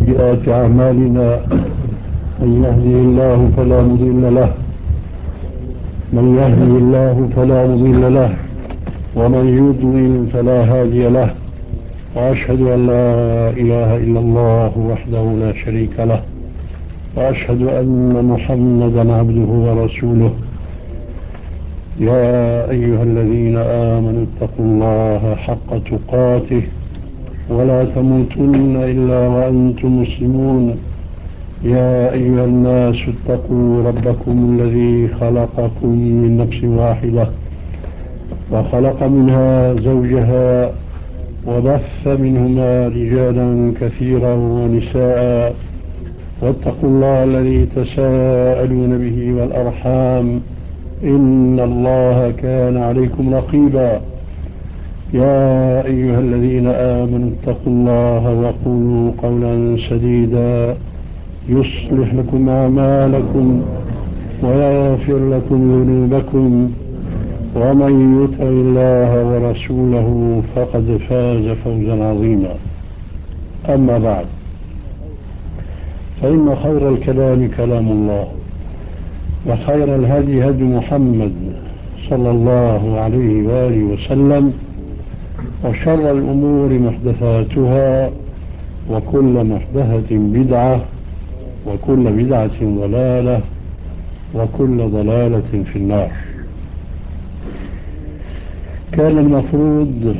سيئات أعمالنا من يهده الله فلا مضل له فلا مضل له ومن يضلل فلا هادي له وأشهد أن لا إله إلا الله وحده لا شريك له وأشهد أن محمدا عبده ورسوله يا أيها الذين آمنوا اتقوا الله حق تقاته ولا تموتن إلا وأنتم مسلمون يا أيها الناس اتقوا ربكم الذي خلقكم من نفس واحدة وخلق منها زوجها وبث منهما رجالا كثيرا ونساء واتقوا الله الذي تساءلون به والأرحام إن الله كان عليكم رقيبا يا أيها الذين آمنوا اتقوا الله وقولوا قولا سديدا يصلح لكم أعمالكم ويغفر لكم ذنوبكم ومن يطع الله ورسوله فقد فاز فوزا عظيما. أما بعد، فإن خير الكلام كلام الله وخير الهدي هدي محمد صلى الله عليه وآله وسلم وشر الأمور محدثاتها وكل محدثة بدعة وكل بدعة ضلالة وكل ضلالة في النار. كان المفروض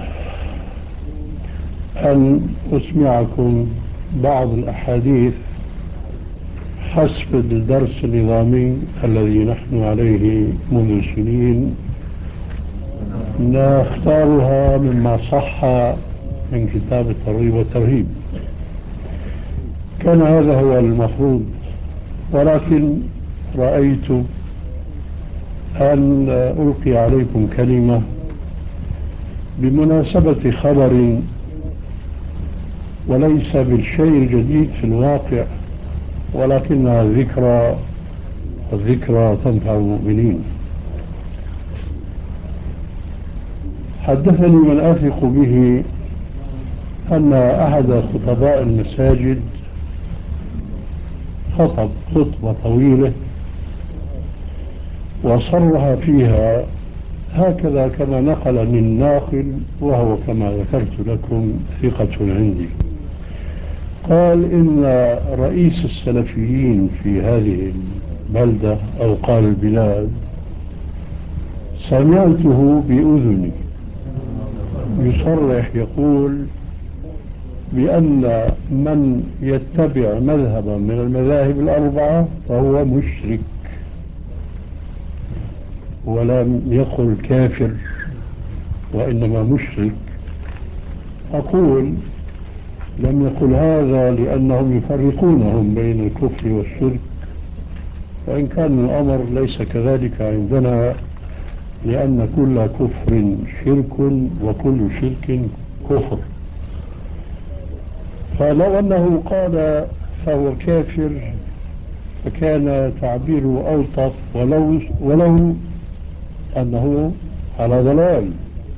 أن أسمعكم بعض الأحاديث حسب الدرس النظامي الذي نحن عليه منذ سنين، نختارها مما صح من كتاب الترغيب والترهيب. كان هذا هو المفروض، ولكن رأيت أن ألقي عليكم كلمة بمناسبة خبر وليس بالشيء الجديد في الواقع، ولكنها ذكرى، والذكرى تنفع المؤمنين. حدثني من أثق به أن أحد خطباء المساجد خطب خطبة طويلة وصرها فيها هكذا كما نقلني الناقل، وهو كما ذكرت لكم ثقة عندي. قال إن رئيس السلفيين في هذه البلدة أو قال البلاد سمعته بأذني يصرح يقول بأن من يتبع مذهبا من المذاهب الأربعة فهو مشرك، ولم يقل كافر وإنما مشرك. أقول لم يقل هذا لأنهم يفرقونهم بين الكفر والشرك، وإن كان الأمر ليس كذلك عندنا، لأن كل كفر شرك وكل شرك كفر. فلو أنه قال فهو كافر فكان تعبيره ألطف، ولو أنه على ضلال،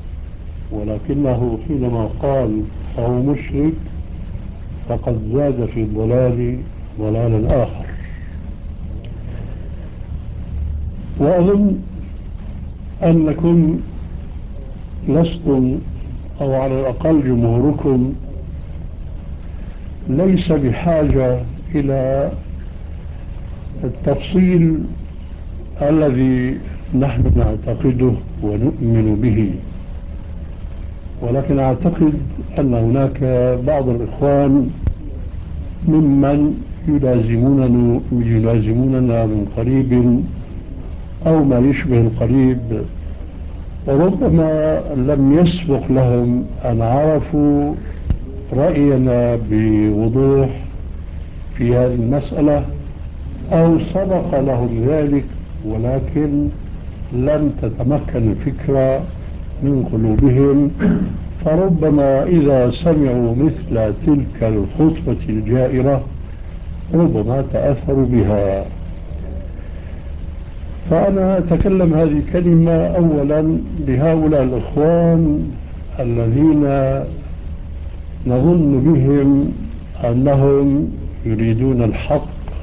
ولكنه حينما قال فهو مشرك فقد زاد في الضلال ضلالا آخر. وأظن أنكم لستم، أو على الأقل جمهوركم، ليس بحاجة إلى التفصيل الذي نحن نعتقده ونؤمن به، ولكن أعتقد أن هناك بعض الإخوان ممن يلازموننا من قريب أو ما يشبه القريب، وربما لم يسبق لهم أن عرفوا رأينا بوضوح في هذه المسألة، أو سبق لهم ذلك ولكن لم تتمكن الفكرة من قلوبهم، فربما إذا سمعوا مثل تلك الخطبة الجائرة ربما تأثروا بها. فأنا أتكلم هذه الكلمة أولا لهؤلاء الإخوان الذين نظن بهم أنهم يريدون الحق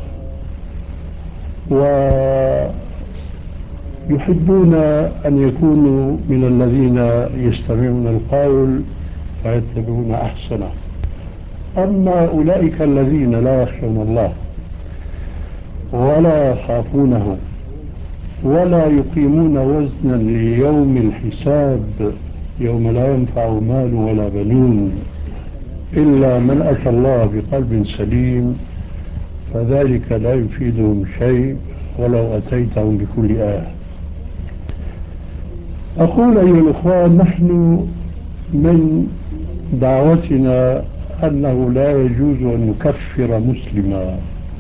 ويحبون أن يكونوا من الذين يستمعون القول فيتبعون أحسنه. أما أولئك الذين لا يخشون الله ولا يخافونه ولا يقيمون وزنا ليوم الحساب يوم لا ينفع مال ولا بنون إلا من أتى الله بقلب سليم فذلك لا يفيدهم شيء ولو أتيتهم بكل آية. أقول أيها الأخوان، نحن من دعوتنا أنه لا يجوز أن نكفر مسلما،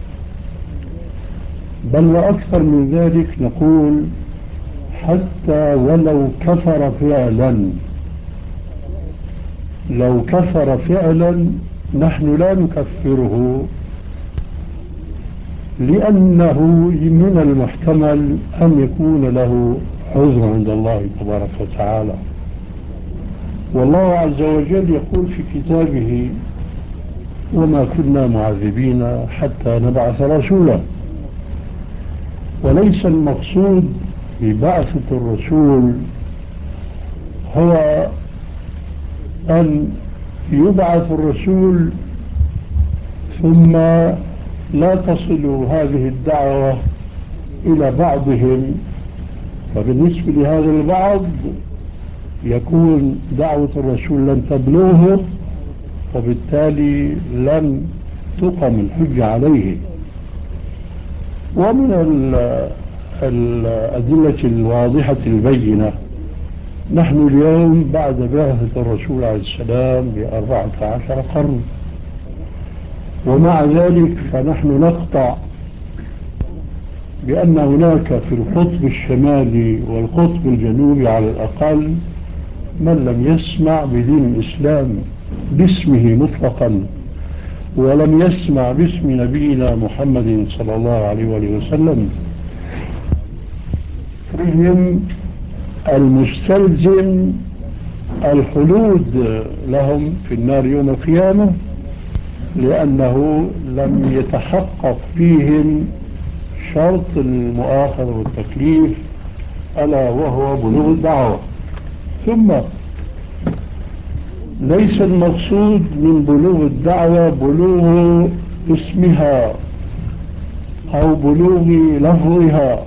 بل وأكثر من ذلك نقول حتى ولو كفر فعلا، لو كفر فعلا نحن لا نكفره، لأنه من المحتمل أن يكون له عذر عند الله تبارك وتعالى. والله عز وجل يقول في كتابه: وما كنا معذبين حتى نبعث رسولا. وليس المقصود ببعثة الرسول هو أن يبعث الرسول ثم لا تصل هذه الدعوة إلى بعضهم، فبالنسبة لهذا البعض يكون دعوة الرسول لن تبلغه، وبالتالي لن تقم الحجة عليه. ومن الأدلة الواضحة البينة نحن اليوم بعد بعثة الرسول عليه السلام ب14 قرن، ومع ذلك فنحن نقطع بأن هناك في القطب الشمالي والقطب الجنوبي على الأقل من لم يسمع بدين الإسلام باسمه مطلقا، ولم يسمع باسم نبينا محمد صلى الله عليه وآله وسلم، فيهم المستلزم الخلود لهم في النار يوم القيامة، لأنه لم يتحقق فيهم شرط المؤاخذة والتكليف ألا وهو بلوغ الدعوة. ثم ليس المقصود من بلوغ الدعوة بلوغ اسمها أو بلوغ لفظها،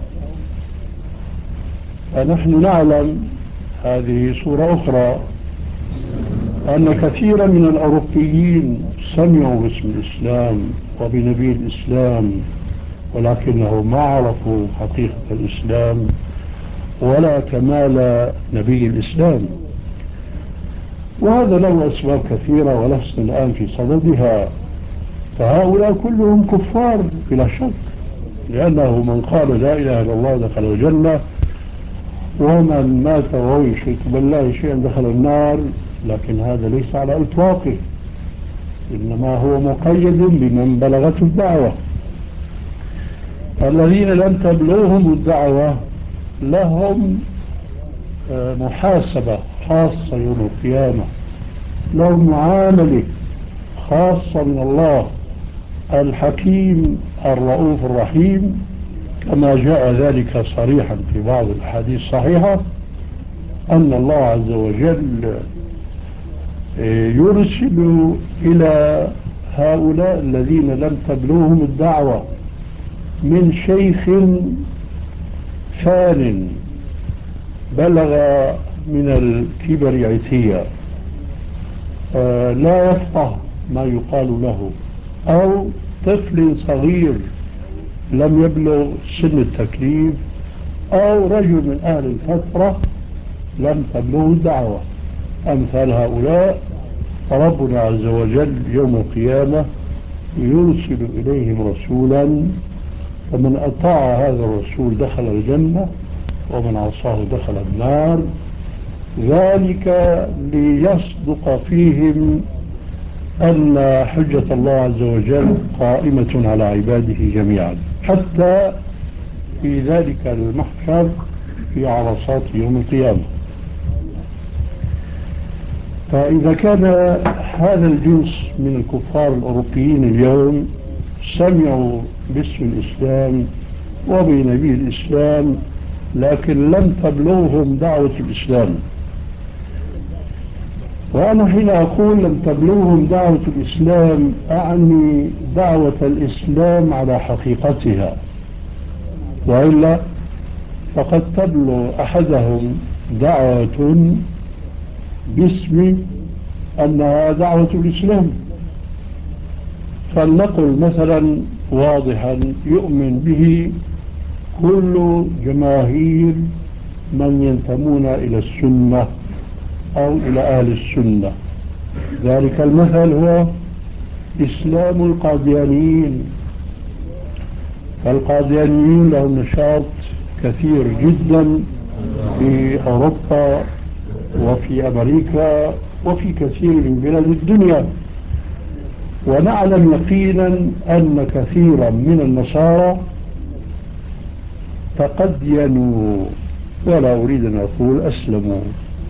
فنحن نعلم هذه صورة أخرى أن كثيرا من الأوروبيين سمعوا باسم الإسلام وبنبي الإسلام، ولكنهم ما عرفوا حقيقة الإسلام ولا كمال نبي الإسلام، وهذا له أسباب كثيرة ولسنا الآن في صددها. فهؤلاء كلهم كفار بلا شك، لأنه من قال لا إله إلا الله دخل الجنة، ومن مات وهو يشرك بالله شيئا دخل النار، لكن هذا ليس على إطلاقه، إنما هو مقيد بمن بلغته الدعوة. الذين لم تبلغهم الدعوة لهم محاسبة خاصة يوم القيامة، لهم معاملة خاصة من الله الحكيم الرؤوف الرحيم، كما جاء ذلك صريحا في بعض الأحاديث الصحيحة أن الله عز وجل يرسل إلى هؤلاء الذين لم تبلغهم الدعوة من شيخ فان بلغ من الكبر عتيا لا يفقه ما يقال له، أو طفل صغير لم يبلغ سن التكليف، أو رجل من أهل الفترة لم تبلغ الدعوة. أمثال هؤلاء ربنا عز وجل يوم القيامة يرسل إليهم رسولا، فمن أطاع هذا الرسول دخل الجنة ومن عصاه دخل النار، ذلك ليصدق فيهم أن حجة الله عز وجل قائمة على عباده جميعا، حتى في ذلك المحشر في عرصات يوم القيامة. فإذا كان هذا الجنس من الكفار الأوروبيين اليوم سمعوا باسم الإسلام وبنبي الإسلام لكن لم تبلغهم دعوة الإسلام، وأنا حين أقول لم تبلغهم دعوة الإسلام أعني دعوة الإسلام على حقيقتها، وإلا فقد تبلغ أحدهم دعوة باسم أنها دعوة الإسلام. فلنقل مثلا واضحا يؤمن به كل جماهير من ينتمون إلى السنة أو إلى أهل السنة. ذلك المثل هو إسلام القاديانيين. فالقاديانيين لهم نشاط كثير جدا في أوروبا وفي أمريكا وفي كثير من بلاد الدنيا، ونعلم يقينا أن كثيرا من النصارى تقدينوا، ولا أريد أن أقول أسلموا،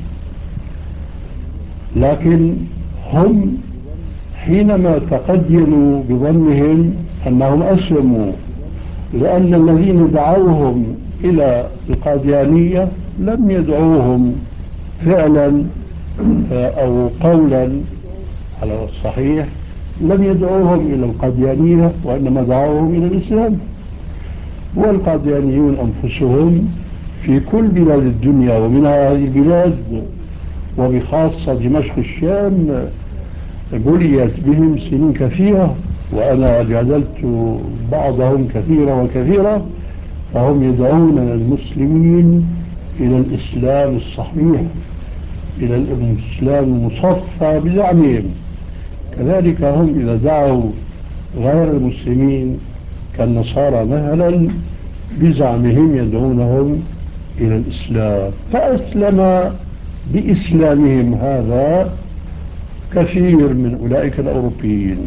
لكن هم حينما تقدموا بظنهم أنهم أسلموا، لأن الذين دعوهم إلى القاديانية لم يدعوهم فعلا أو قولا على الصحيح، لم يدعوهم إلى القاديانية وإنما دعوهم إلى الإسلام. والقاديانيون أنفسهم في كل بلاد الدنيا ومنها هذه البلاد وبخاصة دمشق الشام بليت بهم سنين كثيرة، وأنا جادلت بعضهم كثيرا وكثيرا، فهم يدعون المسلمين إلى الإسلام الصحيح، إلى الإسلام المصفى بزعمهم. كذلك هم إذا دعوا غير المسلمين كالنصارى مثلا بزعمهم يدعونهم إلى الإسلام، فأسلم بإسلامهم هذا كثير من أولئك الأوروبيين.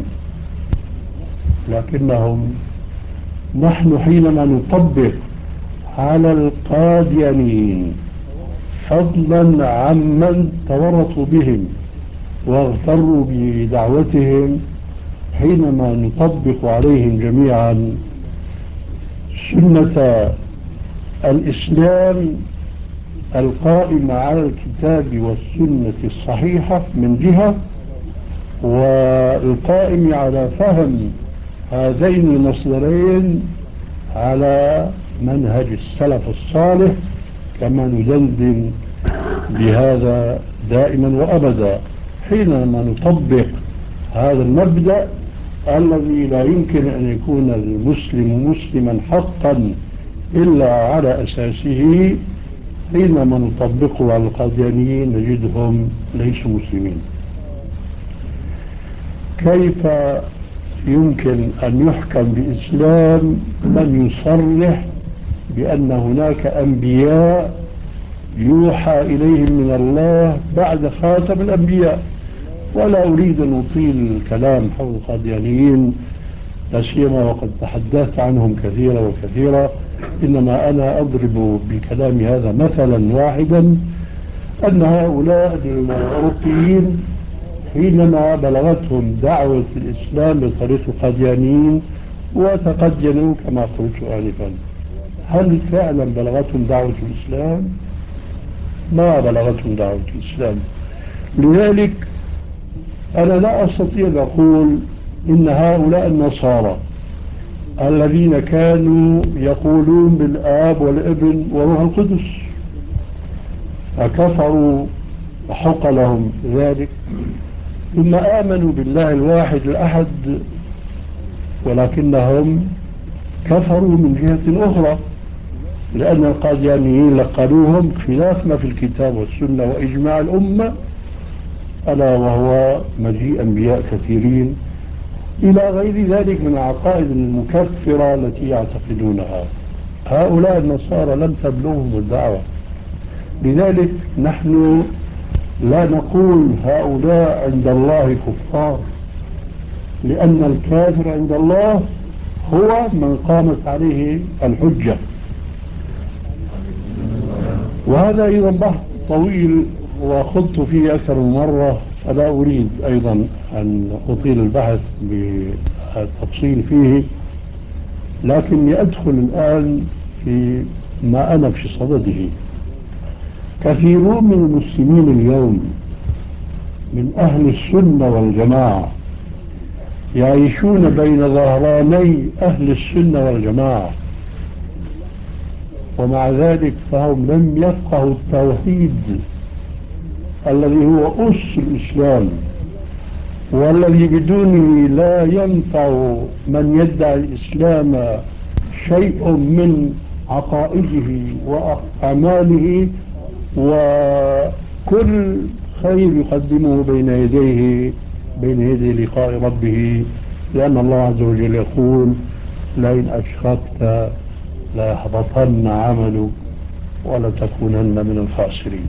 لكنهم نحن حينما نطبق على القاديانيين فضلا عمن تورطوا بهم واغتروا بدعوتهم، حينما نطبق عليهم جميعا سنة الإسلام القائمة على الكتاب والسنة الصحيحة من جهة، والقائم على فهم هذين المصدرين على منهج السلف الصالح، كما ندندن بهذا دائما وأبدا حينما نطبق هذا المبدأ الذي لا يمكن أن يكون المسلم مسلما حقا إلا على أساسه. حينما نطبقه على القاديانيين نجدهم ليسوا مسلمين. كيف يمكن أن يحكم بإسلام من يصرح بأن هناك أنبياء يوحى إليهم من الله بعد خاتم الأنبياء؟ ولا أريد أن أطيل الكلام حول القاديانيين، لا سيما وقد تحدثت عنهم كثيرا وكثيرا، إنما أنا أضرب بكلام هذا مثلا واحدا، أن هؤلاء الأوروبيين حينما بلغتهم دعوة الإسلام بطريق القاديانيين وتقدموا كما قلت آنفا، هل فعلا بلغتهم دعوة الإسلام؟ ما بلغتهم دعوة الإسلام. لذلك أنا لا أستطيع أن أقول إن هؤلاء النصارى الذين كانوا يقولون بالآب والابن وروح القدس فكفروا وحق لهم ذلك، ثم آمنوا بالله الواحد الأحد، ولكنهم كفروا من جهة أخرى، لأن القاديانيين لقنوهم خلاف ما في الكتاب والسنة وإجماع الأمة، ألا وهو مجيء أنبياء كثيرين إلى غير ذلك من العقائد المكفرة التي يعتقدونها. هؤلاء النصارى لم تبلغهم الدعوة، لذلك نحن لا نقول هؤلاء عند الله كفار، لأن الكافر عند الله هو من قامت عليه الحجة. وهذا أيضا بحث طويل وخضت فيه أكثر من مرة، فلا أريد أيضا أن أطيل البحث بالتفصيل فيه، لكني أدخل الآن في ما أنا في صدده. كثيرون من المسلمين اليوم من أهل السنة والجماعة يعيشون بين ظهراني أهل السنة والجماعة، ومع ذلك فهم لم يفقهوا التوحيد الذي هو أس الإسلام، والذي بدونه لا ينفع من يدعي الإسلام شيء من عقائده وأعماله، وكل خير يقدمه بين يدي لقاء ربه، لأن الله عز وجل يقول: لئن أشركت ليحبطن عملك ولتكونن من الخاسرين.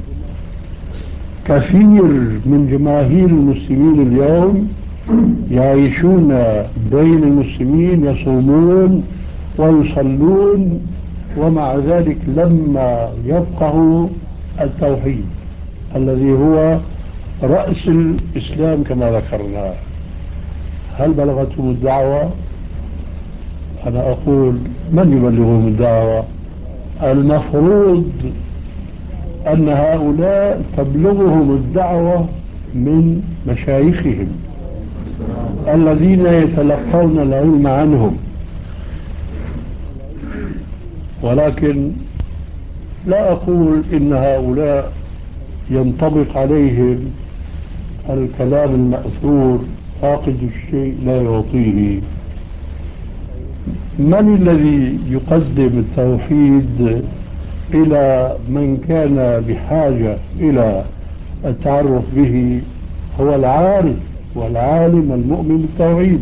كثير من جماهير المسلمين اليوم يعيشون بين المسلمين، يصومون ويصلون، ومع ذلك لما يفقهوا التوحيد الذي هو رأس الإسلام كما ذكرنا، هل بلغتهم الدعوة؟ أنا أقول: من يبلغهم الدعوة؟ المفروض أن هؤلاء تبلغهم الدعوة من مشايخهم الذين يتلقون العلم عنهم، ولكن لا أقول إن هؤلاء ينطبق عليهم الكلام المأثور: فاقد الشيء لا يعطيه. من الذي يقدم التوحيد إلى من كان بحاجة إلى التعرف به؟ هو العارف والعالم المؤمن بالتوحيد.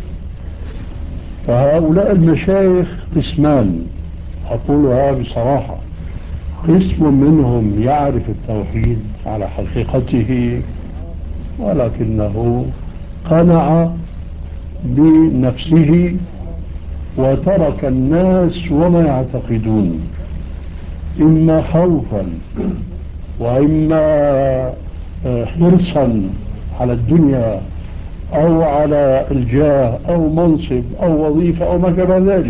فهؤلاء المشايخ قسمان، أقولها بصراحة: قسم منهم يعرف التوحيد على حقيقته، ولكنه قنع بنفسه وترك الناس وما يعتقدون، إما خوفا وإما حرصا على الدنيا أو على الجاه أو منصب أو وظيفة أو ما شابه ذلك.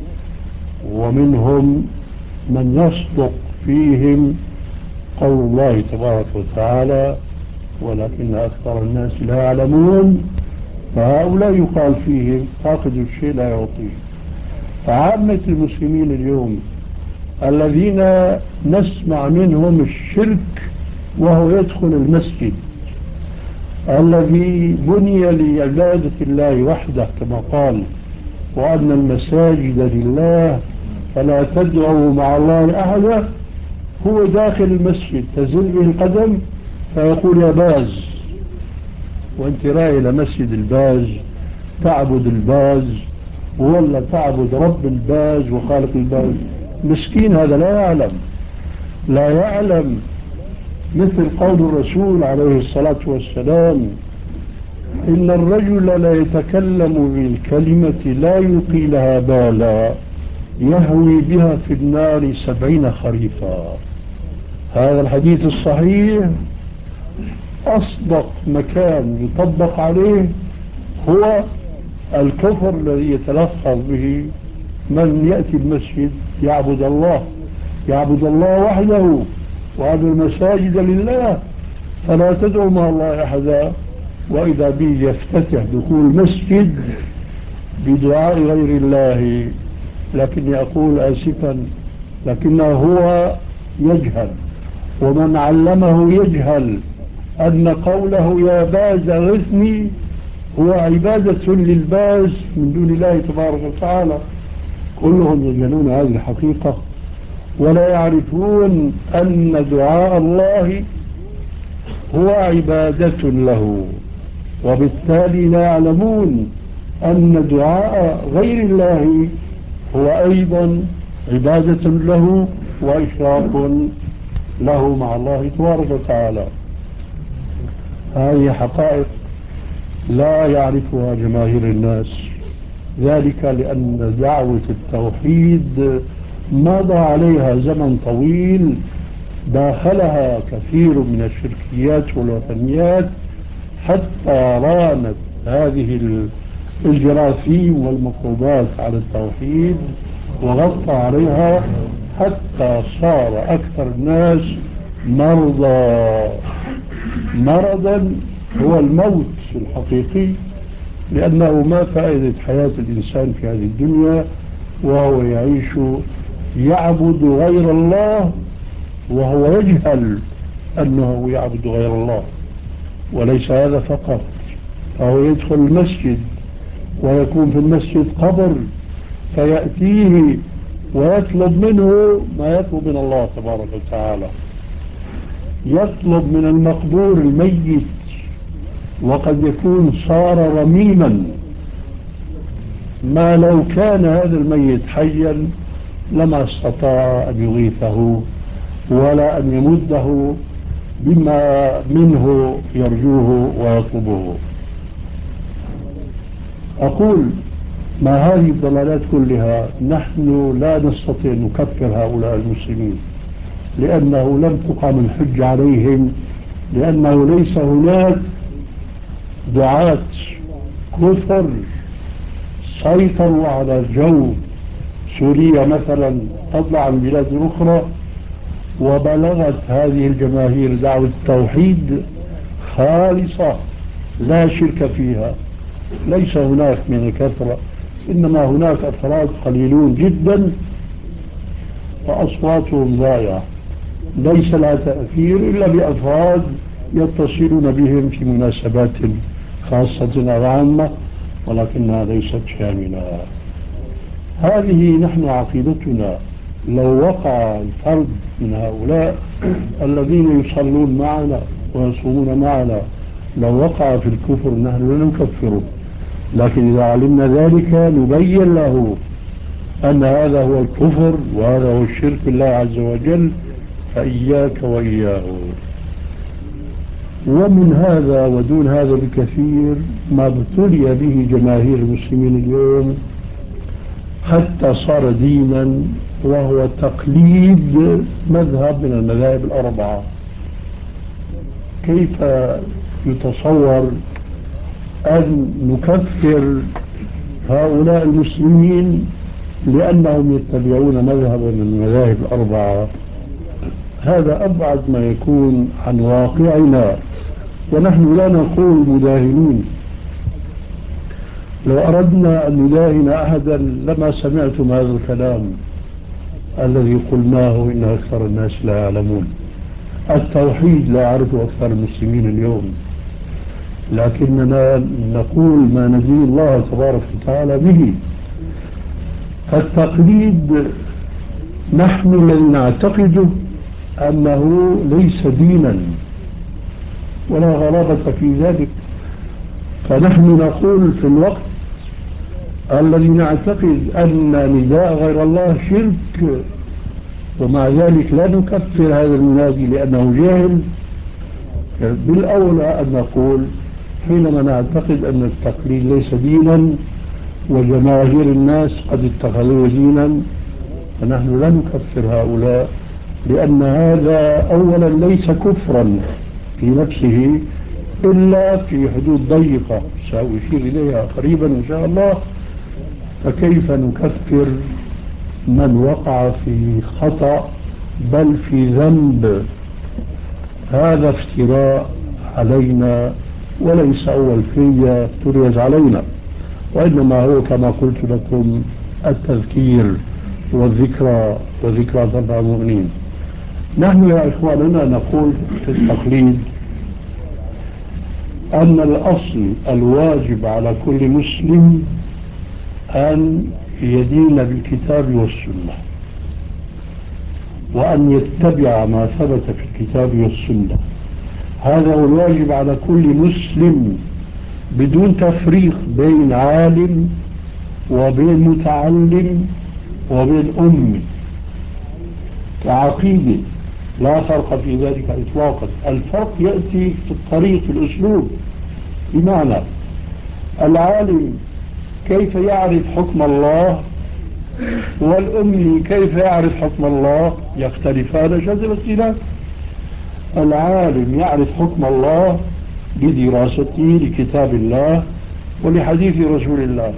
ومنهم من يصدق فيهم قول الله تبارك وتعالى: ولكن أكثر الناس لا يعلمون. فهؤلاء يقال فيهم فاقد الشيء لا يعطيه. فعامة المسلمين اليوم الذين نسمع منهم الشرك وهو يدخل المسجد الذي بني لعبادة الله وحده كما قال: وأن المساجد لله فلا تدعوا مع الله أحدا، هو داخل المسجد تزل به القدم فيقول: يا باز، وانت رايح إلى مسجد الباز تعبد الباز ولا تعبد رب الباز وخالق الباز؟ مسكين، هذا لا يعلم مثل قول الرسول عليه الصلاة والسلام: إن الرجل لا يتكلم بالكلمة لا يلقي لها بالا يهوي بها في النار 70 خريفا. هذا الحديث الصحيح أصدق مكان يطبق عليه هو الكفر الذي يتلفظ به من يأتي المسجد يعبد الله وحده، وأن المساجد لله فلا تدعو مع الله أحدا، وإذا به يفتتح دخول مسجد بدعاء غير الله. لكني أقول آسفا، لكنه هو يجهل، ومن علمه يجهل أن قوله يا باز أغثني هو عبادة للباز من دون الله تبارك وتعالى. كلهم يجهلون هذه الحقيقة ولا يعرفون أن دعاء الله هو عبادة له، وبالتالي لا يعلمون أن دعاء غير الله هو أيضا عبادة له وإشراك له مع الله تبارك وتعالى. هذه حقائق لا يعرفها جماهير الناس، ذلك لأن دعوة التوحيد مضى عليها زمن طويل داخلها كثير من الشركيات والوثنيات، حتى رانت هذه الجراثيم والميكروبات على التوحيد وغطى عليها، حتى صار أكثر الناس مرضى. مرضا هو الموت الحقيقي، لأنه ما فائدة حياة الإنسان في هذه الدنيا وهو يعيش يعبد غير الله وهو يجهل أنه يعبد غير الله. وليس هذا فقط، فهو يدخل المسجد ويكون في المسجد قبر، فيأتيه ويطلب منه ما يطلب من الله تبارك وتعالى. يطلب من المقبور الميت، وقد يكون صار رميما، ما لو كان هذا الميت حيا لما استطاع أن يغيثه ولا أن يمده بما منه يرجوه ويطلبه. أقول ما هذه الضلالات كلها نحن لا نستطيع أن نكفر هؤلاء المسلمين، لأنه لم تقام الحج عليهم، لأنه ليس هناك دعاة كفر سيطروا على الجو. سوريا مثلا تطلع عن بلاد أخرى وبلغت هذه الجماهير دعوة التوحيد خالصة لا شرك فيها. ليس هناك من الكثرة، إنما هناك أفراد قليلون جدا وأصواتهم ضائعة، ليس لها تأثير إلا بأفراد يتصلون بهم في مناسبات خاصة أو عامة، ولكنها ليست شاملة. هذه نحن عقيدتنا. لو وقع الفرد من هؤلاء الذين يصلون معنا ويصومون معنا لو وقع في الكفر نحن لا نكفره، لكن إذا علمنا ذلك نبين له أن هذا هو الكفر وهذا هو الشرك بالله عز وجل، فإياك وإياه. ومن هذا ودون هذا بكثير ما ابتلي به جماهير المسلمين اليوم حتى صار دينا، وهو تقليد مذهب من المذاهب الأربعة. كيف يتصور أن نكفر هؤلاء المسلمين لأنهم يتبعون مذهبا من المذاهب الأربعة؟ هذا أبعد ما يكون عن واقعنا، ونحن لا نقول مداهنين. لو أردنا أن نداهن أحدا لما سمعتم هذا الكلام الذي قلناه إن أكثر الناس لا يعلمون. التوحيد لا يعرفه أكثر المسلمين اليوم، لكننا نقول ما ندين الله تبارك وتعالى به. فالتقليد نحن الذي نعتقده أنه ليس دينا ولا غرابة في ذلك، فنحن نقول في الوقت الذي نعتقد أن نداء غير الله شرك، ومع ذلك لا نكفر هذا المنادي لأنه جاهل. بالأولى أن نقول حينما نعتقد أن التقليد ليس دينا وجماهير الناس قد اتخذوه دينا، فنحن لا نكفر هؤلاء، لأن هذا أولا ليس كفرا في نفسه إلا في حدود ضيقة سأشير إليها قريبا إن شاء الله. فكيف نكفر من وقع في خطأ بل في ذنب؟ هذا افتراء علينا، وليس أول فرية تريز علينا، وإنما هو كما قلت لكم التذكير والذكرى، وذكرى تنفع المؤمنين. نحن يا إخواننا نقول في التقليد أن الأصل الواجب على كل مسلم أن يدين بالكتاب والسنة، وأن يتبع ما ثبت في الكتاب والسنة. هذا هو الواجب على كل مسلم بدون تفريق بين عالم وبين متعلم وبين أمي كعقيدة، لا فرق في ذلك إطلاقا. الفرق يأتي في الطريق، في الأسلوب. بمعنى العالم كيف يعرف حكم الله والأمي كيف يعرف حكم الله يختلفان شد الاختلاف. العالم يعرف حكم الله بدراسته لكتاب الله ولحديث رسول الله.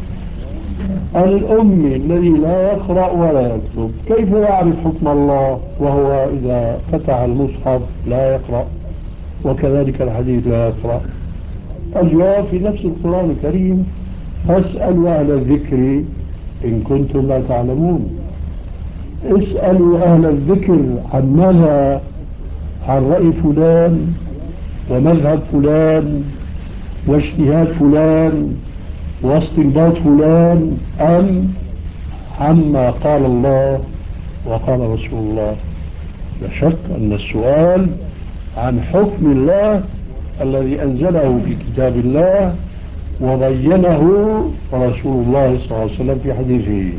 الأمي الذي لا يقرأ ولا يكتب كيف يعرف حكم الله وهو إذا فتح المصحف لا يقرأ، وكذلك الحديث لا يقرأ؟ الجواب في نفس القرآن الكريم: فاسألوا أهل الذكر إن كنتم لا تعلمون. اسألوا أهل الذكر عن ماذا؟ عن رأي فلان ومذهب فلان واجتهاد فلان واستنباط فلان، أم عما قال الله وقال رسول الله؟ لا شك أن السؤال عن حكم الله الذي أنزله في كتاب الله وبينه رسول الله صلى الله عليه وسلم في حديثه.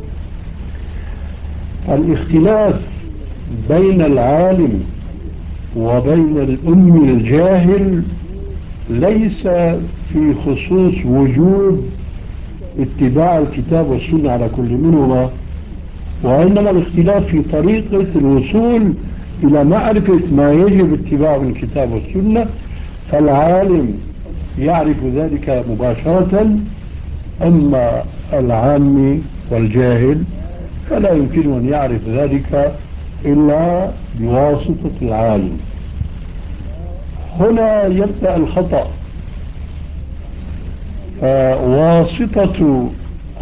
الاختلاف بين العالم وبين الأمي الجاهل ليس في خصوص وجود اتباع الكتاب والسنة على كل منهما، وإنما الاختلاف في طريقة الوصول إلى معرفة ما يجب اتباعه من الكتاب والسنة. فالعالم يعرف ذلك مباشرة، أما العامي والجاهل فلا يمكن أن يعرف ذلك إلا بواسطة العالم. هنا يبدأ الخطأ. واسطة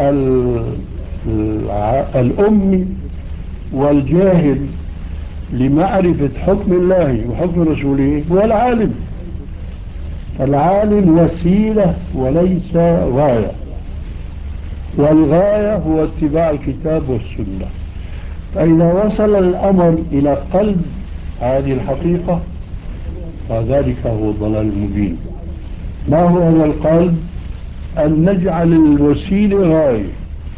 الأمي والجاهل لمعرفة حكم الله وحكم رسوله هو العالم. العالم وسيلة وليس غاية، والغاية هو اتباع الكتاب والسنة. فإذا وصل الأمر إلى قلب هذه الحقيقة فذلك هو الضلال المبين. ما هو هذا القلب؟ أن نجعل الوسيلة غاية،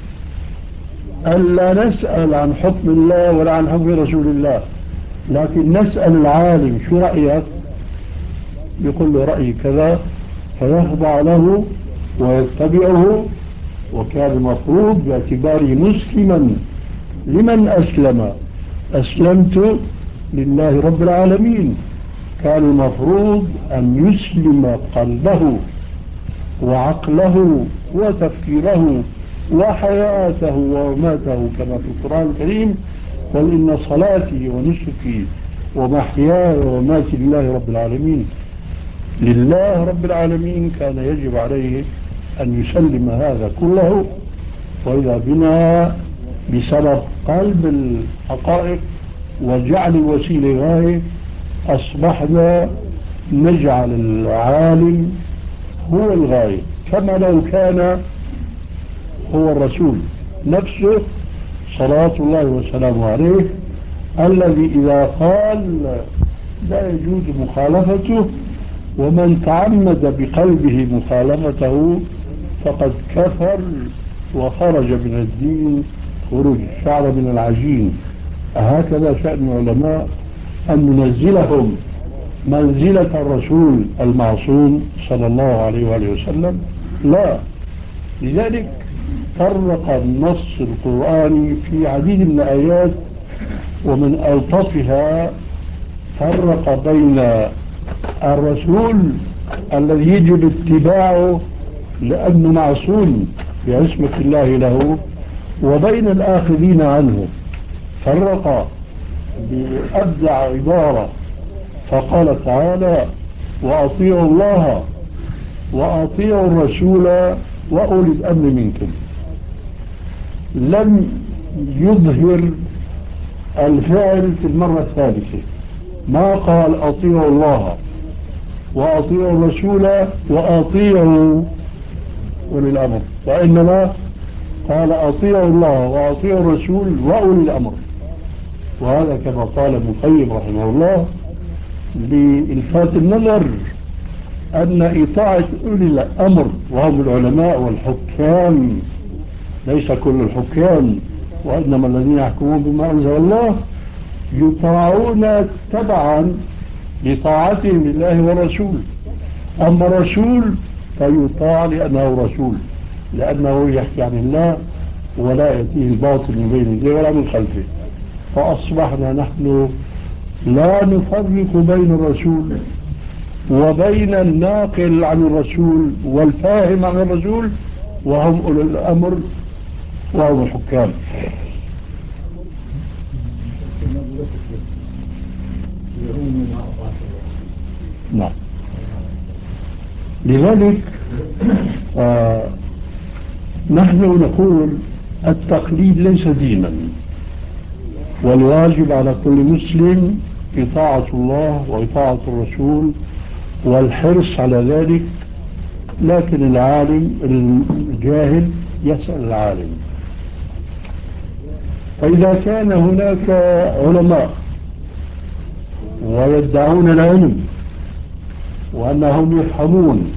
ألا نسأل عن حكم الله ولا عن حكم رسول الله، لكن نسأل العالم شو رأيك؟ يقول له رأيي كذا، فيخضع له ويتبعه. وكان المفروض باعتباره مسلما لمن أسلم، أسلمت لله رب العالمين، كان المفروض أن يسلم قلبه وعقله وتفكيره وحياته ومماته كما في القرآن الكريم: قل إن صلاتي ونسكي ومحياي ومماتي لله رب العالمين. لله رب العالمين كان يجب عليه أن يسلم هذا كله. وإذا بنا بسبب قلب الحقائق وجعل الوسيلة غاية أصبحنا نجعل العالم هو الغاية، كما لو كان هو الرسول نفسه صلوات الله وسلامه عليه، الذي إذا قال لا يجوز مخالفته، ومن تعمد بقلبه مخالفته فقد كفر وخرج من الدين خروج الشعر من العجين. هكذا شأن العلماء أن ننزلهم منزلة الرسول المعصوم صلى الله عليه وآله وسلم؟ لا. لذلك فرق النص القرآني في عديد من الآيات، ومن ألطفها فرق بين الرسول الذي يجب اتباعه لأنه معصوم بعصمة الله له، وبين الآخذين عنه. فرق بأبدع عبارة فقال تعالى: وأطيعوا الله وأطيعوا الرسول وأولي الأمر منكم. لم يظهر الفعل في المرة الثالثة، ما قال أطيعوا الله وأطيعوا الرسول وأطيعوا أولي الأمر، وإنما قال أطيعوا الله وأطيعوا الرسول وأولي الأمر. وهذا كما قال ابن القيم رحمه الله لإلفات النظر أن إطاعة أولي الأمر وهم العلماء والحكام، ليس كل الحكام وإنما الذين يحكمون بما أنزل الله، يطاعون تبعا لطاعتهم لله ورسوله. أما الرسول فيطاع لأنه رسول، لأنه يحكي عن الله ولا يأتيه الباطل من بين يديه ولا من خلفه. فأصبحنا نحن لا نفرق بين الرسول وبين الناقل عن الرسول والفاهم عن الرسول، وهم أولو الأمر وهم الحكام. نعم. لذلك نحن نقول التقليد ليس دينا، والواجب على كل مسلم إطاعة الله وإطاعة الرسول والحرص على ذلك. لكن العالم الجاهل يسأل العالم. فإذا كان هناك علماء ويدعون العلم وأنهم يفهمون،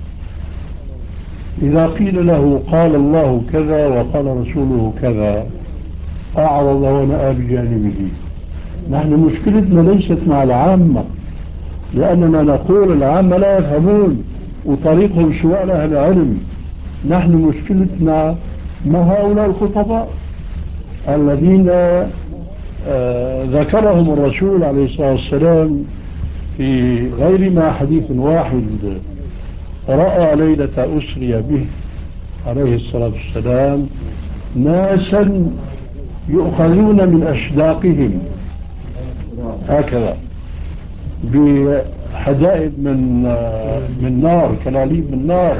إذا قيل له قال الله كذا وقال رسوله كذا أعرض ونأى بجانبه. نحن مشكلتنا ليست مع العامة، لأننا نقول العامة لا يفهمون وطريقهم سواء أهل العلم. نحن مشكلتنا مع هؤلاء الخطباء الذين ذكرهم الرسول عليه الصلاة والسلام في غير ما حديث واحد. رأى ليلة أسري به عليه الصلاة والسلام ناسا يؤخذون من أشداقهم هكذا بحدائد من نار، كلاليب من نار.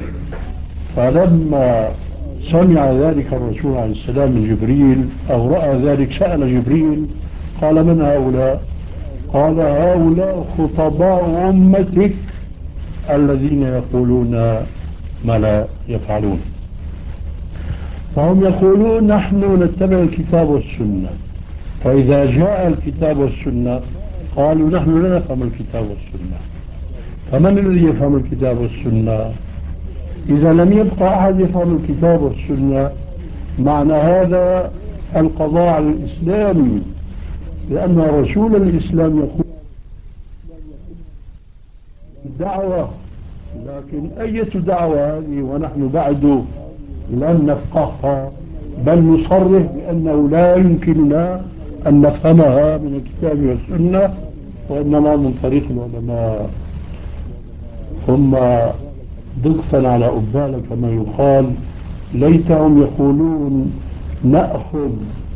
فلما سمع ذلك الرسول عليه السلام من جبريل أو رأى ذلك سأل جبريل قال من هؤلاء؟ قال هؤلاء خطباء أمتك الذين يقولون ما لا يفعلون. فهم يقولون نحن نتبع الكتاب والسنة، فإذا جاء الكتاب والسنة قالوا نحن لا نفهم الكتاب والسنة. فمن الذي يفهم الكتاب والسنة؟ إذا لم يبقى أحد يفهم الكتاب والسنة معنى هذا القضاء على الإسلام، لأن رسول الإسلام يقول دعوة، لكن أية دعوة هذه ونحن بعد لم نفقهها، بل نصرح بأنه لا يمكننا أن نفهمها من الكتاب والسنة، وإنما من طريق العلماء. ثم ضغطا على أبال كما يقال، ليتهم يقولون نأخذ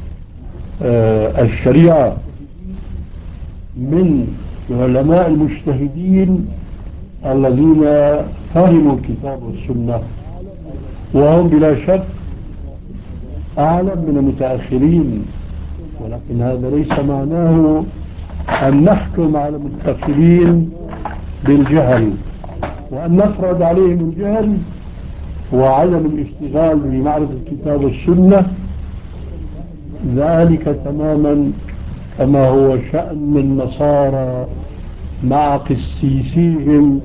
الشريعة من العلماء المجتهدين الذين فهموا الكتاب والسنة، وهم بلا شك أعلم من المتأخرين. ولكن هذا ليس معناه أن نحكم على المتأخرين بالجهل وأن نفرض عليهم الجهل وعدم الاشتغال بمعرفة الكتاب والسنة. ذلك تماما كما هو شأن النصارى مع قسيسيهم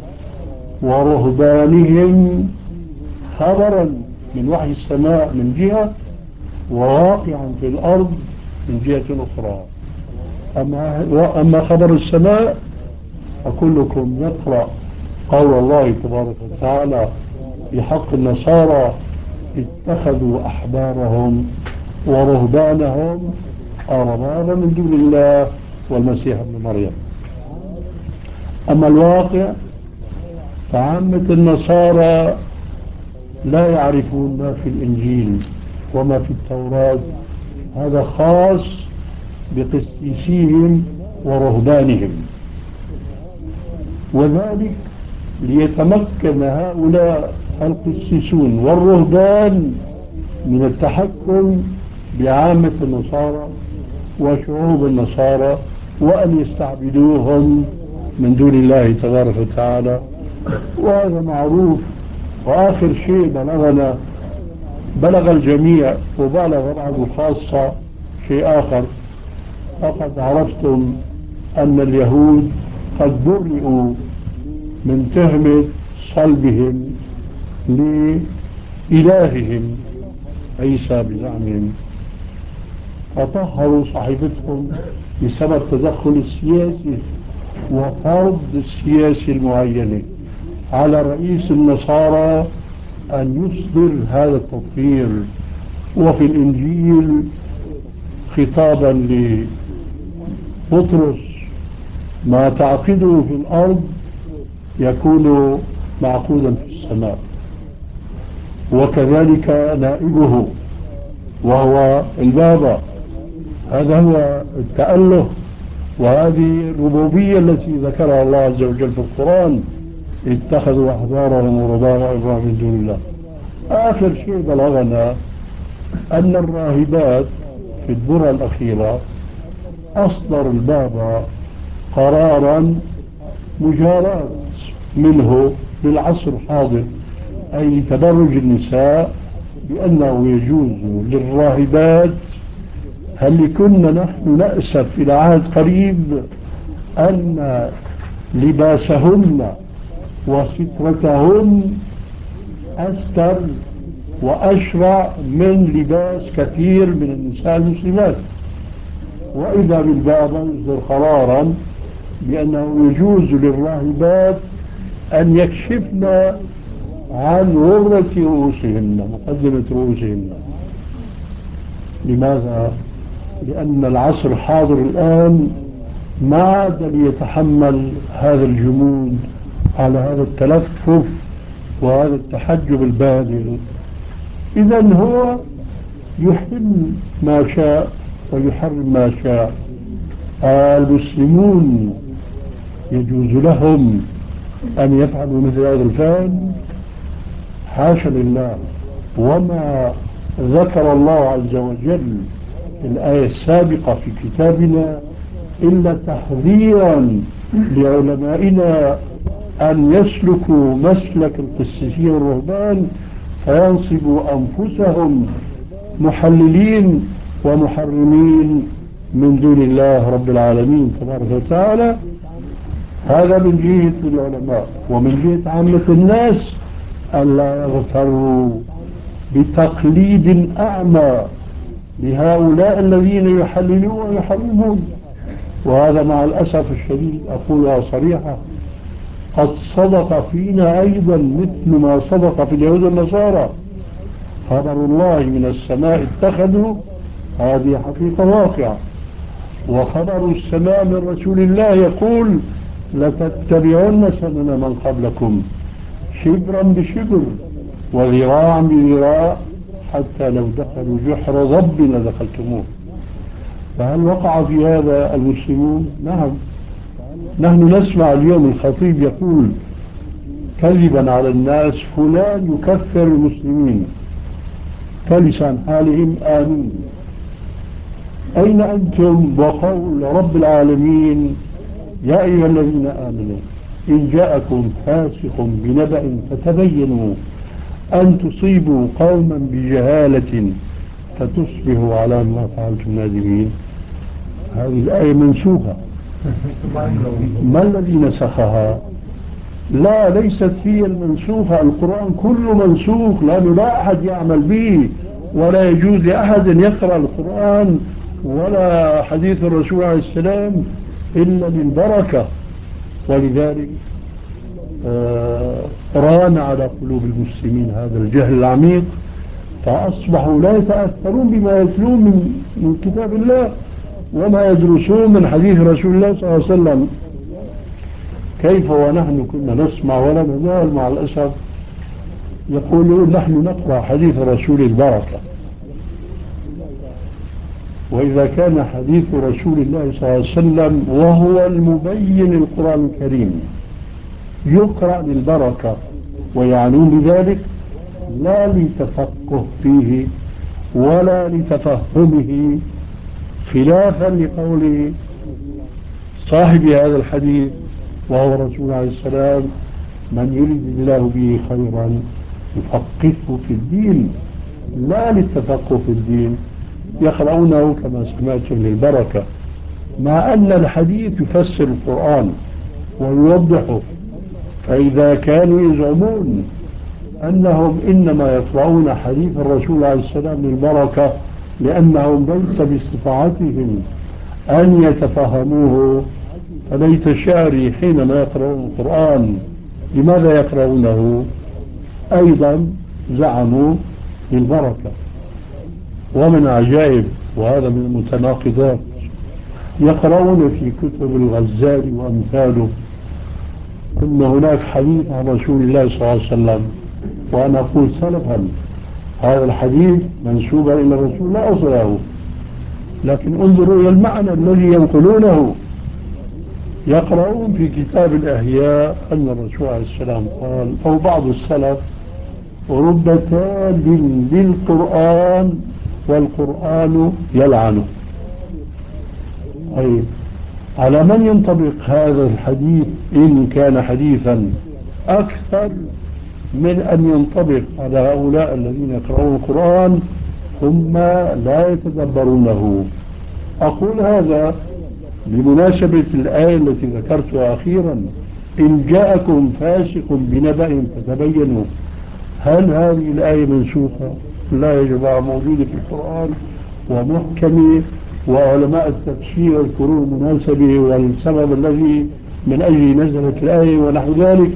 ورهبانهم، خبرا من وحي السماء من جهة وواقعا في الأرض من جهة أخرى. أما خبر السماء فكلكم يقرأ قول الله تبارك وتعالى بحق النصارى اتخذوا أحبارهم ورهبانهم أربابا من دون الله والمسيح ابن مريم. أما الواقع فعامة النصارى لا يعرفون ما في الإنجيل وما في التوراة، هذا خاص بقسيسيهم ورهبانهم. وذلك ليتمكن هؤلاء القسيسون والرهبان من التحكم بعامة النصارى وشعوب النصارى، وأن يستعبدوهم من دون الله تبارك وتعالى. وهذا معروف. وآخر شيء بلغ الجميع وبلغ بعض خاصة شيء آخر. فقد عرفتم أن اليهود قد برئوا من تهمة صلبهم لإلههم عيسى بزعمهم، فطهروا صحيفتهم بسبب تدخل السياسي وفرض السياسي المعين على رئيس النصارى أن يصدر هذا التطهير. وفي الإنجيل خطابا لبطرس ما تعقده في الأرض يكون معقودا في السماء، وكذلك نائبه وهو البابا. هذا هو التأله، وهذه الربوبية التي ذكرها الله عز وجل في القرآن: اتخذوا أحبارهم ورهبانهم من دون الله. آخر شيء بلغنا أن الراهبات في الدرة الأخيرة أصدر البابا قرارا مجاراة منه للعصر الحاضر، أي تبرج النساء، بأنه يجوز للراهبات. هل كنا نحن نأسف إلى عهد قريب أن لباسهن وسترتهن أستر وأشرع من لباس كثير من النساء المسلمات، وإذا بالبابا يصدر قرارا بأنه يجوز للراهبات أن يكشفن عن غرة رؤوسهن، مقدمة رؤوسهن. لماذا؟ لأن العصر الحاضر الآن ما عاد ليتحمل هذا الجمود على هذا التلفف وهذا التحجب البالغ. إذا هو يحل ما شاء ويحرم ما شاء. المسلمون يجوز لهم أن يفعلوا مثل هذا الفعل؟ حاشا لله. وما ذكر الله عز وجل في الآية السابقة في كتابنا إلا تحذيرا لعلمائنا أن يسلكوا مسلك القسيسية والرهبان فينصبوا أنفسهم محللين ومحرمين من دون الله رب العالمين تبارك وتعالى. هذا من جهة العلماء. ومن جهة عامة الناس ألا يغتروا بتقليد أعمى لهؤلاء الذين يحللون ويحرمون. وهذا مع الأسف الشديد أقولها صريحة قد صدق فينا أيضا مثل ما صدق في اليهود والنصارى. خبر الله من السماء اتخذوا، هذه حقيقة واقعة. وخبر السماء من رسول الله يقول: لتتبعن سنن من قبلكم شبرا بشبر وذراعا بذراع حتى لو دخلوا جحر ضب لدخلتموه. فهل وقع في هذا المسلمون؟ نعم. نحن نسمع اليوم الخطيب يقول كذبا على الناس: فلان يكفر المسلمين، كلسان حالهم آمين. أين أنتم وقول رب العالمين: يا أيها الذين آمنوا إن جاءكم فاسق بنبأ فتبينوا أن تصيبوا قوما بجهالة فتصبحوا على ما فعلتم نادمين. هذه الآية منسوخة. ما الذي نسخها؟ لا، ليست هي المنسوخة. القرآن كله منسوخ، لأنه لا أحد يعمل به، ولا يجوز لأحد أن يقرأ القرآن ولا حديث الرسول عليه السلام إلا للبركة. ولذلك ران على قلوب المسلمين هذا الجهل العميق، فأصبحوا لا يتأثرون بما يتلون من كتاب الله وما يدرسون من حديث رسول الله صلى الله عليه وسلم. كيف ونحن كنا نسمع ولا نزال مع الأسف يقولون نحن نقرأ حديث رسول البركة. وإذا كان حديث رسول الله صلى الله عليه وسلم وهو المبين القرآن الكريم يقرأ للبركة ويعنون بذلك لا لتفقه فيه ولا لتفهمه، خلافا لقول صاحب هذا الحديث وهو رسول عليه السلام: من يريد الله به خيرا يفقهه في الدين. لا للتفقه في الدين، يقرؤونه كما سمعتم للبركة، مع أن الحديث يفسر القرآن ويوضحه. فإذا كانوا يزعمون أنهم إنما يقرؤون حديث الرسول عليه السلام للبركة لأنهم ليس باستطاعتهم أن يتفهموه، فليت شعري حينما يقرؤون القرآن لماذا يقرؤونه؟ أيضا زعموا للبركة. ومن عجائب، وهذا من المتناقضات، يقرؤون في كتب الغزالي وأمثاله أن هناك حديث عن رسول الله صلى الله عليه وسلم، وأنا أقول سلفا هذا الحديث منسوبا إلى الرسول لا أصل له، لكن انظروا إلى المعنى الذي ينقلونه. يقرؤون في كتاب الأحياء أن الرسول عليه السلام قال، أو بعض السلف: رب تال للقرآن والقرآن يلعنه. طيب، على من ينطبق هذا الحديث إن كان حديثا أكثر من أن ينطبق على هؤلاء الذين يقرؤون القرآن ثم لا يتدبرونه؟ أقول هذا بمناسبة الآية التي ذكرتها أخيرا: إن جاءكم فاسق بنبأ فتبينوا. هل هذه الآية منسوخة؟ لا يا جماعة، موجودة في القرآن ومحكمة، وعلماء التفسير يذكرون المناسبة والسبب الذي من أجله نزلت الآية ونحو ذلك.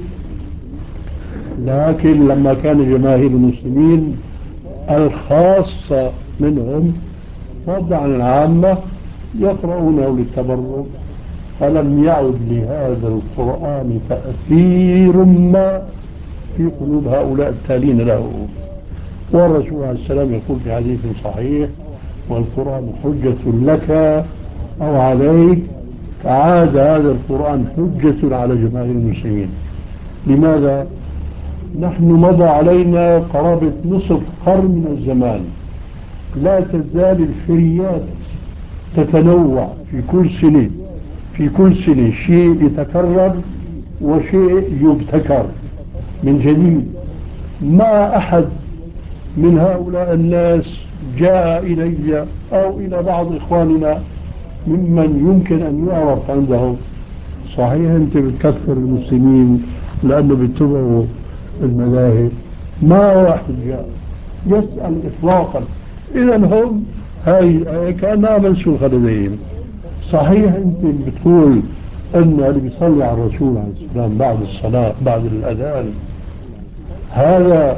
لكن لما كان جماهير المسلمين الخاصة منهم فضلا عن العامة يقرؤونه للتبرك، فلم يعد لهذا القرآن تأثير ما في قلوب هؤلاء التالين له. والرسول عليه السلام يقول في حديث صحيح: والقرآن حجة لك أو عليك. فعاد هذا القرآن حجة على جماهير المسلمين. لماذا؟ نحن مضى علينا قرابة نصف قرن من الزمان لا تزال الفريات تتنوع في كل سنة شيء يتكرر وشيء يبتكر من جديد. ما أحد من هؤلاء الناس جاء إلي أو إلى بعض إخواننا ممن يمكن أن يعرف عنده: صحيح أنت بتكفر المسلمين لأنه بيتبعوا المذاهب؟ ما واحد جاء يسأل إطلاقا. إذا هم هاي الآية كأنها منسوخة لديهم. صحيح أنت بتقول أن اللي بيصلي على الرسول عليه السلام بعد الصلاة بعد الأذان هذا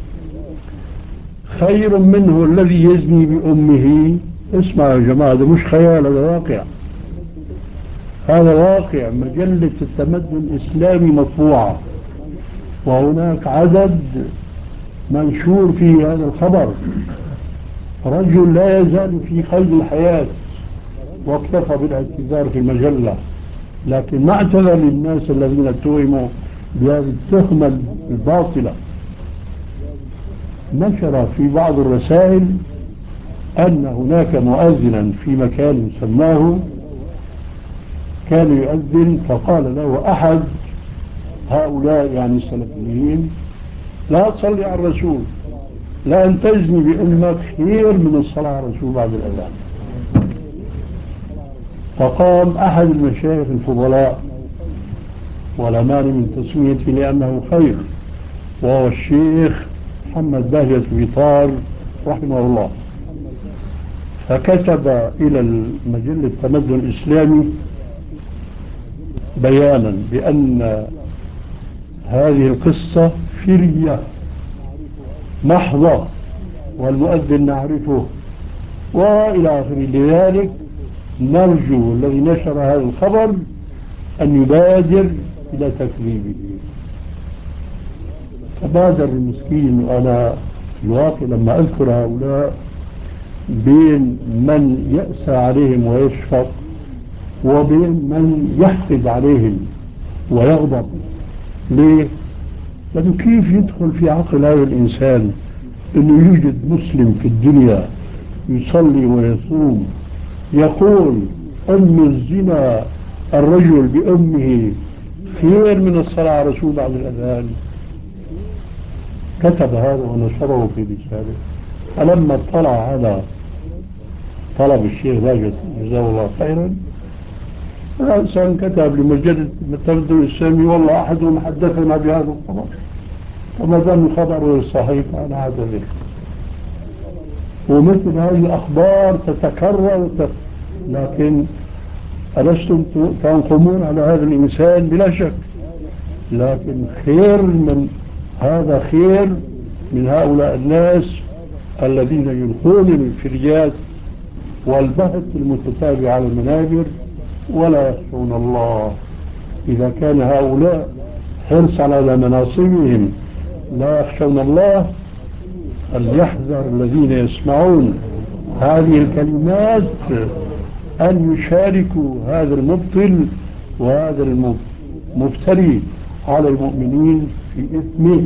خير منه الذي يزني بأمه. اسمعوا يا جماعة، هذا مش خيال، هذا واقع. هذا واقع. مجلة التمدن الإسلامي مطبوعة وهناك عدد منشور فيه هذا الخبر. رجل لا يزال في قيد الحياة واكتفى بالاعتذار في المجلة، لكن ما اعتذر للناس الذين اتهموا بهذه التهمة الباطلة. نشر في بعض الرسائل أن هناك مؤذنا في مكان سماه كان يؤذن، فقال له أحد هؤلاء يعني السلفيين: لا تصلي على الرسول، لأن تزني بأمك خير من الصلاة على الرسول بعد الأذان. فقام أحد المشايخ الفضلاء، ولا مانع من تسميته لأنه خير، وهو الشيخ محمد بهجة بيطار رحمه الله، فكتب إلى المجلة التمدن الإسلامي بيانا بأن هذه القصة فرية محضة والمؤذن نعرفه وإلى آخره. لذلك نرجو الذي نشر هذا الخبر أن يبادر إلى تكذيبه. فبادر المسكين. وأنا في الواقع لما أذكر هؤلاء بين من يأسى عليهم ويشفق وبين من يحقد عليهم ويغضب. ليه؟ لأنه كيف يدخل في عقل هذا الإنسان أنه يوجد مسلم في الدنيا يصلي ويصوم يقول أم الزنا الرجل بأمه خير من الصلاة على رسول بعد الأذان؟ كتب هذا ونشره في رسالة. فلما اطلع على طلب الشيخ باجت جزاه الله خيرا، الإنسان كتب لمجلة التمدن الإسلامي: والله أحدهم حدثنا بهذا الخبر، فما دام الخبر صحيح فأنا أعتذر. ومثل هذه الأخبار تتكرر لكن ألستم تنقمون على هذا الإنسان؟ بلا شك، لكن خير من هذا خير من هؤلاء الناس الذين يلقون الفريات والبحث المتتابع على المنابر ولا يخشون الله. إذا كان هؤلاء حرصا على مناصبهم لا يخشون الله، فليحذر الذين يسمعون هذه الكلمات أن يشاركوا هذا المبطل وهذا المفتري على المؤمنين في إثمه،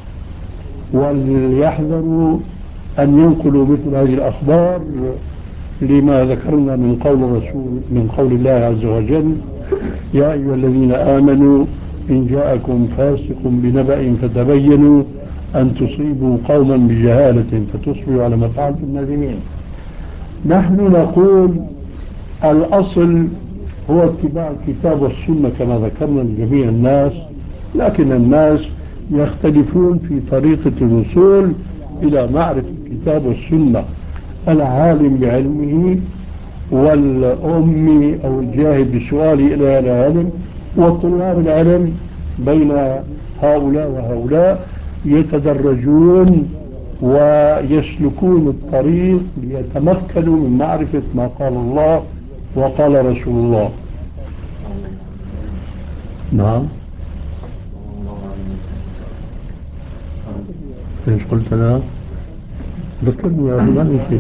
وليحذروا أن ينقلوا مثل هذه الأخبار لما ذكرنا من قول الله عز وجل: يا أيها الذين آمنوا إن جاءكم فاسق بنبأ فتبينوا أن تصيبوا قوما بجهالة فتصبحوا على ما فعلتم نادمين. نحن نقول الأصل هو اتباع الكتاب والسنة كما ذكرنا لجميع الناس، لكن الناس يختلفون في طريقة الوصول إلى معرفة الكتاب والسنة. العالم بعلمه والأمي أو الجاهل بسؤاله إلى العلم، وطلاب العلم بين هؤلاء وهؤلاء يتدرجون ويسلكون الطريق ليتمكنوا من معرفة ما قال الله وقال رسول الله. نعم. ايش قلت انا؟ ذكرني يا فلان كيف؟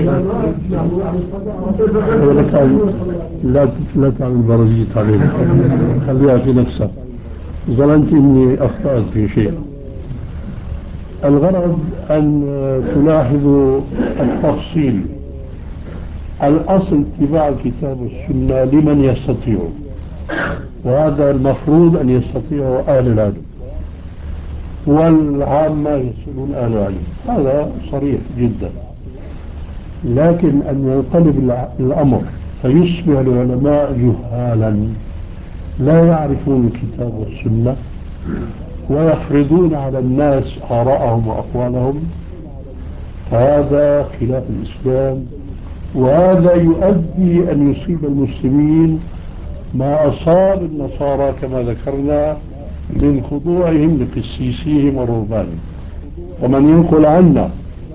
لا تعمل برزيت عليك، خليها في نفسك. ظننت اني اخطأت في شيء. الغرض ان تلاحظوا التفصيل. الاصل اتباع الكتاب والسنة لمن يستطيع، وهذا المفروض ان يستطيعه اهل العلم، والعامة يصلون أهل العلم، هذا صريح جدا. لكن أن ينقلب الأمر فيصبح العلماء جهالا لا يعرفون الكتاب والسنة ويفرضون على الناس آراءهم وأقوالهم، هذا خلاف الإسلام، وهذا يؤدي أن يصيب المسلمين ما أصاب النصارى كما ذكرنا من خضوعهم لقسيسيهم ورهبانهم. ومن ينقل عنا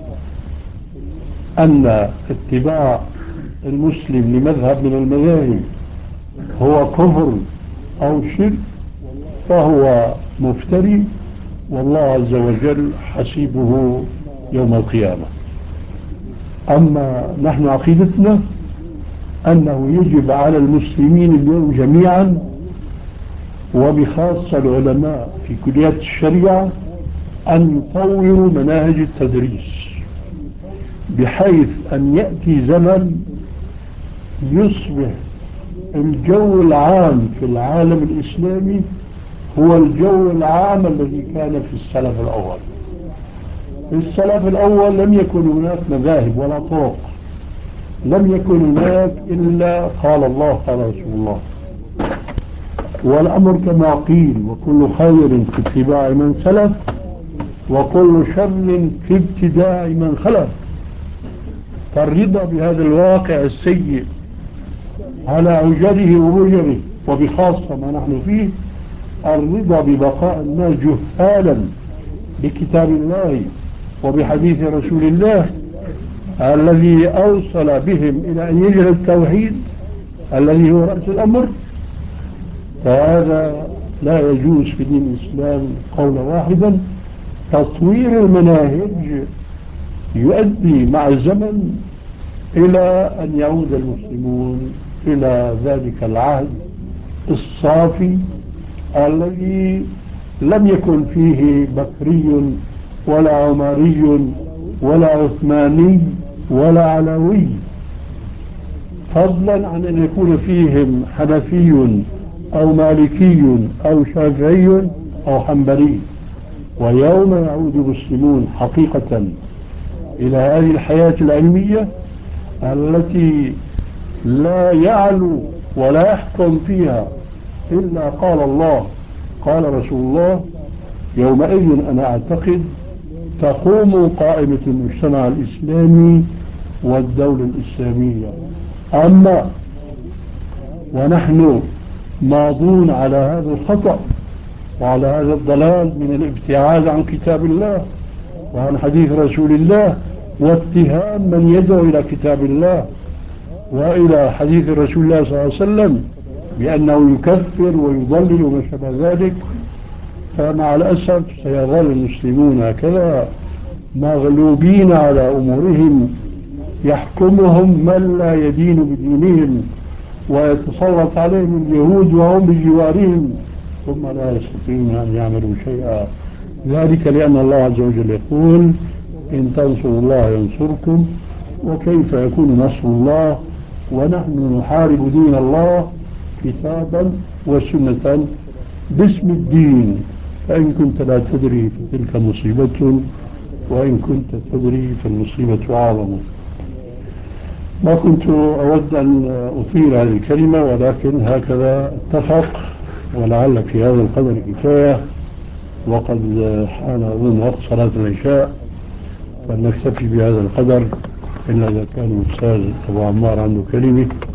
أن اتباع المسلم لمذهب من المذاهب هو كفر أو شرك فهو مفتري، والله عز وجل حسيبه يوم القيامة. أما نحن عقيدتنا أنه يجب على المسلمين اليوم جميعا، وبخاصة العلماء في كليات الشريعة، أن يطوروا مناهج التدريس بحيث أن يأتي زمن يصبح الجو العام في العالم الإسلامي هو الجو العام الذي كان في السلف الأول. في السلف الأول لم يكن هناك مذاهب ولا طرق، لم يكن هناك إلا قال الله قال رسول الله، والأمر كما قيل: وكل خير في اتباع من سلف وكل شر في ابتداع من خلف. فالرضا بهذا الواقع السيء على عجله وبجره، وبخاصة ما نحن فيه، الرضا ببقاء الناس جهالا بكتاب الله وبحديث رسول الله الذي أوصل بهم إلى أن يجري التوحيد الذي هو رأس الأمر، فهذا لا يجوز في دين الإسلام قولا واحدا. تطوير المناهج يؤدي مع الزمن إلى أن يعود المسلمون إلى ذلك العهد الصافي الذي لم يكن فيه بكري ولا عمري ولا عثماني ولا علوي، فضلا عن أن يكون فيهم حنفي أو مالكي أو شافعي أو حنبلي. ويوم يعود المسلمون حقيقة إلى هذه الحياة العلمية التي لا يعلو ولا يحكم فيها إلا قال الله قال رسول الله، يومئذ أنا أعتقد تقوم قائمة المجتمع الإسلامي والدولة الإسلامية. أما ونحن ماضون على هذا الخطأ وعلى هذا الضلال من الابتعاد عن كتاب الله وعن حديث رسول الله واتهام من يدعو إلى كتاب الله وإلى حديث رسول الله صلى الله عليه وسلم بأنه يكفر ويضلل وما شابه ذلك، فمع الأسف سيظل المسلمون هكذا مغلوبين على أمورهم، يحكمهم من لا يدين بدينهم، ويتسلط عليهم اليهود وهم بجوارهم، ثم لا يستطيعون أن يعملوا شيئا. ذلك لأن الله عز وجل يقول: إن تنصروا الله ينصركم، وكيف يكون نصر الله ونحن نحارب دين الله كتابا وسنة باسم الدين؟ فإن كنت لا تدري فتلك مصيبة، وإن كنت تدري فالمصيبة أعظم. ما كنت أود أن أطيل هذه الكلمة، ولكن هكذا اتفق، ولعل في هذا القدر كفاية، وقد حان أظن وقت صلاة العشاء، فلنكتفي بهذا القدر، إلا إذا كان الأستاذ أبو عمار عنده كلمة.